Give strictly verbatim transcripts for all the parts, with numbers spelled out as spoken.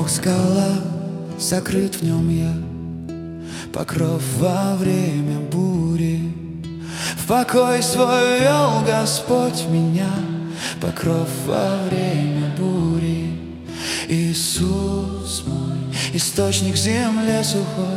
Бог скала, сокрыт в нем я, покров во время бури. В покой свой вел Господь меня, покров во время бури. Иисус мой, источник в земле сухой.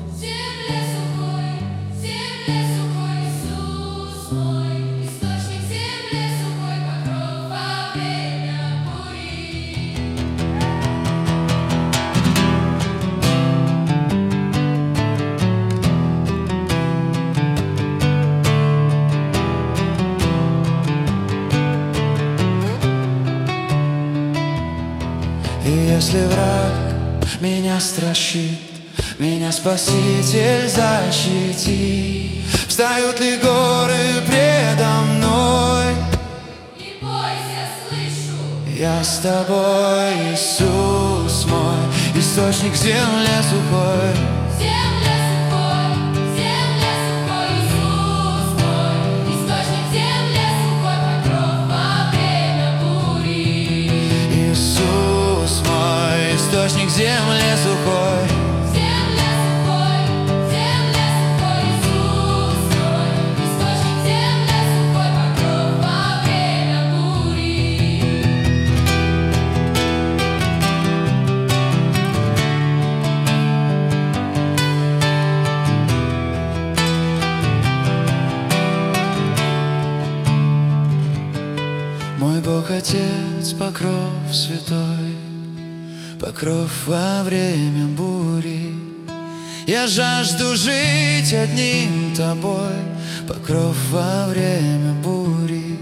И если враг меня страшит, меня Спаситель защитит. Встают ли горы предо мной? Не бойся, слышу, я с тобой, Иисус мой, источник в земле сухой. земля сухой, земля сухой, Иисус мой, источник в земле сухой, покров во время бури. Иисус мой, источник в земле сухой. Земля сухой, земля сухой, Иисус мой, источник в земле сухой, покров во время бури. Мой Бог Отец, покров святой, покров во время бури. Я жажду жить одним тобой, покров во время бури.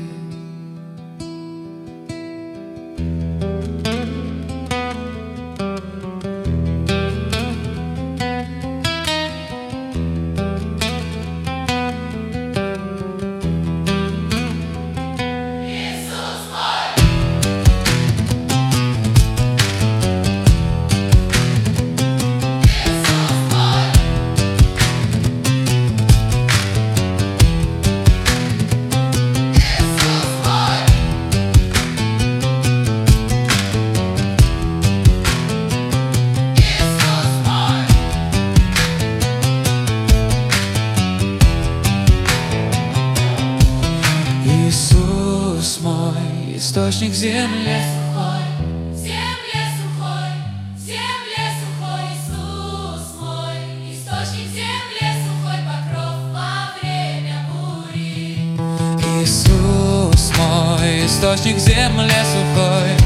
Иисус мой, источник в земле Сухой, земле сухой, земле сухой, Иисус мой, источник в земле сухой, покров во время бури. Иисус мой, источник в земле сухой.